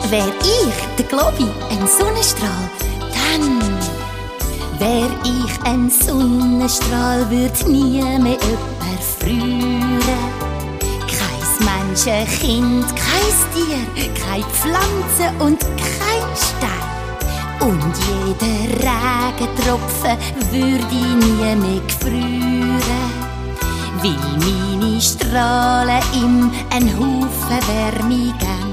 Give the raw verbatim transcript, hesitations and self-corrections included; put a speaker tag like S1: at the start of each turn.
S1: Wär ich, der Globi, ein Sonnenstrahl, dann wär ich ein Sonnenstrahl, würd nie mehr jemand frieren. Kein Menschenkind, kein Tier, keine Pflanze und kein Stein. Und jeder Regentropfen würde nie mehr gefrieren, weil meine Strahlen ihm einen Haufen Wärme geben.